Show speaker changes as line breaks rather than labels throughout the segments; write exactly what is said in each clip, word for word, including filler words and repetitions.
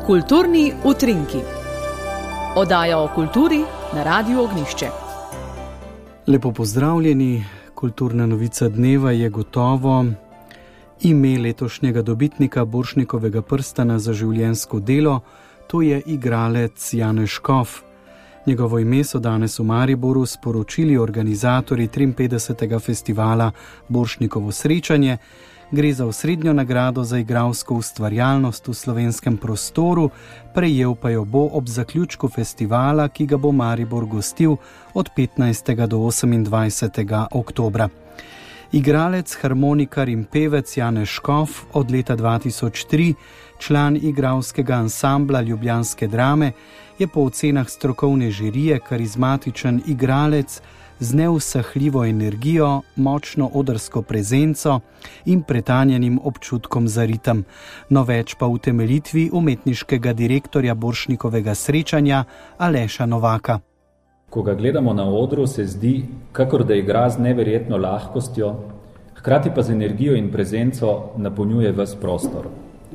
Kulturni utrinki. Oddaja o kulturi na Radiu Ognjišče.
Lepo pozdravljeni. Kulturna novica dneva je gotovo ime letošnjega dobitnika Borštnikovega prstana za življenjsko delo, to je igralec Janez Škof. Njegovo ime so danes v Mariboru sporočili organizatorji triinpetdesetega festivala Borštnikovo srečanje. Gre za osrednjo nagrado za igralsko ustvarjalnost v slovenskem prostoru, prejel pa jo bo ob zaključku festivala, ki ga bo Maribor gostil od petnajstega do osemindvajsetega oktobra. Igralec, harmonikar in pevec Janez Škof, od leta dva tisoč tri, član igralskega ansambla Ljubljanske drame, je po ocenah strokovne žirije karizmatičen igralec z neusahljivo energijo, močno odrsko prezenco in pretanjenim občutkom za ritem, no več pa v utemeljitvi umetniškega direktorja Borštnikovega srečanja Aleša Novaka.
Ko ga gledamo na odru, se zdi, kakor da igra z neverjetno lahkostjo, hkrati pa z energijo in prezenco napolnjuje ves prostor.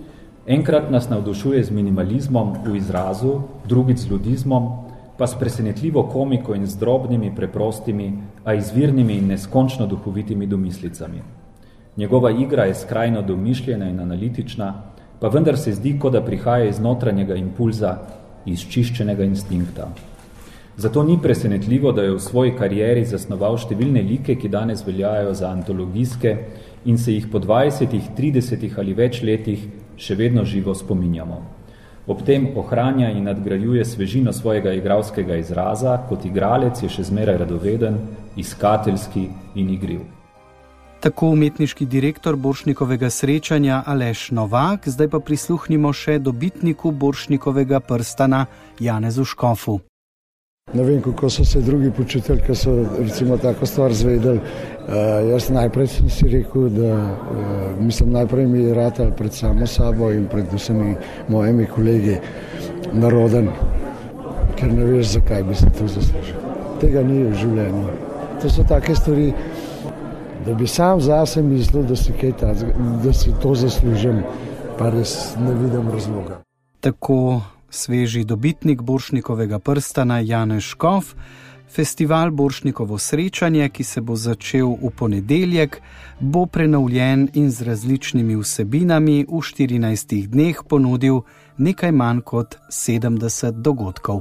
Enkrat nas navdušuje z minimalizmom v izrazu, drugič z ludizmom, pa s presenetljivo komiko in z drobnimi, preprostimi, a izvirnimi in neskončno duhovitimi domislicami. Njegova igra je skrajno domišljena in analitična, pa vendar se zdi, kot da prihaja iz notranjega impulza, iz čiščenega instinkta. Zato ni presenetljivo, da je v svoji karieri zasnoval številne like, ki danes veljajo za antologijske in se jih po dvajsetih, tridesetih ali več letih še vedno živo spominjamo. Ob tem ohranja in nadgrajuje svežino svojega igralskega izraza, kot igralec je še zmeraj radoveden, iskateljski in igriv.
Tako umetniški direktor Borštnikovega srečanja Aleš Novak, zdaj pa prisluhnimo še dobitniku Borštnikovega prstana Janezu Škofu.
Ne vem, kako so se drugi počutili, ko so recimo tako stvar zvedeli. Uh, jaz najprej sem si rekel, da uh, mislim, najprej mi je ratal pred samo sabo in pred vsemi mojimi kolegi naroden, ker ne veš, zakaj bi se to zaslužil. Tega ni v življenju. To so take stvari, da bi sam zase mislil, da si, kaj ta, da si to zaslužim, pa res ne vidim razloga.
Tako sveži dobitnik Borštnikovega prstana Janez Škof. Festival Borštnikovo srečanje, ki se bo začel v ponedeljek, bo prenovljen in z različnimi vsebinami v štirinajstih dneh ponudil nekaj manj kot sedemdeset dogodkov.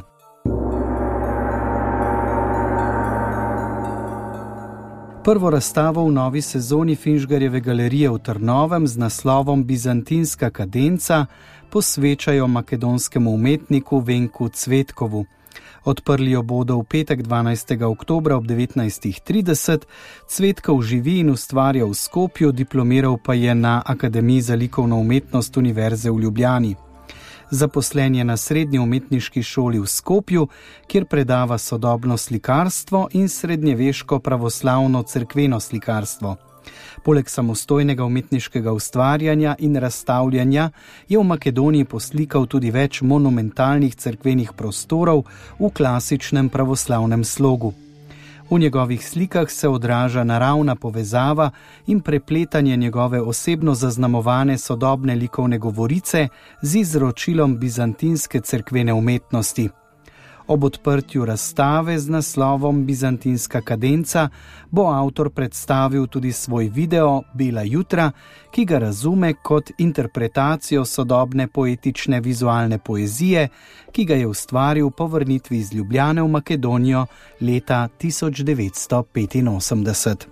Prvo razstavo v novi sezoni Finžgarjeve galerije v Trnovem z naslovom Bizantinska kadenca posvečajo makedonskemu umetniku Venku Cvetkovu. Odprli jo bodo v petek dvanajstega oktobra ob devetnajstih trideset. Cvetkov živi in ustvarja v Skopju, diplomiral pa je na Akademiji za likovno umetnost Univerze v Ljubljani. Zaposlen je na Srednji umetniški šoli v Skopju, kjer predava sodobno slikarstvo in srednjeveško pravoslavno cerkveno slikarstvo. Poleg samostojnega umetniškega ustvarjanja in razstavljanja je v Makedoniji poslikal tudi več monumentalnih cerkvenih prostorov v klasičnem pravoslavnem slogu. V njegovih slikah se odraža naravna povezava in prepletanje njegove osebno zaznamovane sodobne likovne govorice z izročilom bizantinske cerkvene umetnosti. Ob odprtju razstave z naslovom Bizantinska kadenca bo avtor predstavil tudi svoj video Bela jutra, ki ga razume kot interpretacijo sodobne poetične vizualne poezije, ki ga je ustvaril po vrnitvi iz Ljubljane v Makedonijo leta tisoč devetsto petinosemdeset.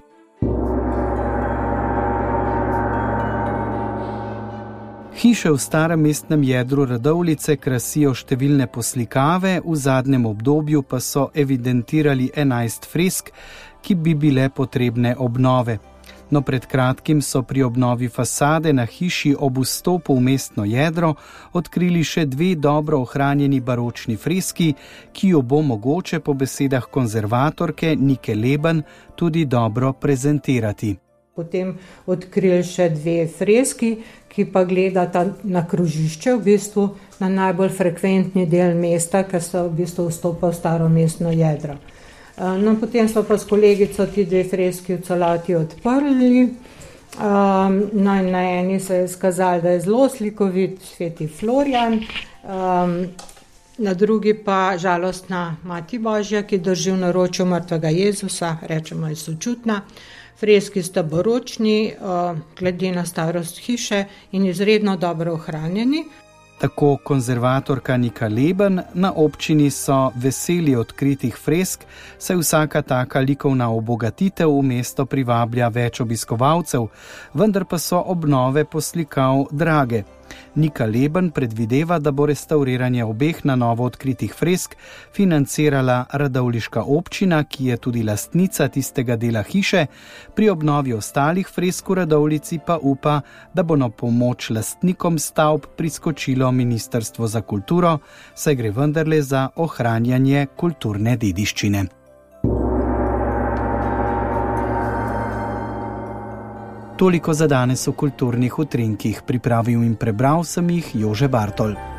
Hiše v starem mestnem jedru Radovljice krasijo številne poslikave, v zadnjem obdobju pa so evidentirali enajst fresk, ki bi bile potrebne obnove. No, pred kratkim so pri obnovi fasade na hiši ob vstopu v mestno jedro odkrili še dve dobro ohranjeni baročni freski, ki jo bo mogoče po besedah konzervatorke Nike Leben tudi dobro prezentirati.
Potem odkrili še dve freski, ki pa gledata na krožišče, v bistvu na najbolj frekventni del mesta, ker so v bistvu vstopa v staro mestno jedro. No, potem so pa s kolegico ti dve freski v celoti odprli. Um, no in na eni se je skazali, da je zelo slikovit Sveti Florjan, Um, na drugi pa žalostna Mati Božja, ki drži v naročju mrtvega Jezusa, rečemo je sočutna. Freski sta baročni, uh, glede na starost hiše in izredno dobro ohranjeni.
Tako konzervatorka Nika Leben, na občini so veseli odkritih fresk, saj vsaka taka likovna obogatitev v mesto privablja več obiskovalcev, vendar pa so obnove poslikav drage. Nika Leben predvideva, da bo restavriranje obeh na novo odkritih fresk financirala radovljiška občina, ki je tudi lastnica tistega dela hiše, pri obnovi ostalih fresk v Radovljici pa upa, da bo na pomoč lastnikom stavb priskočilo Ministrstvo za kulturo, saj gre vendarle za ohranjanje kulturne dediščine. Toliko za danes v kulturnih utrinkih. Pripravil in prebral sem jih Jože Bartol.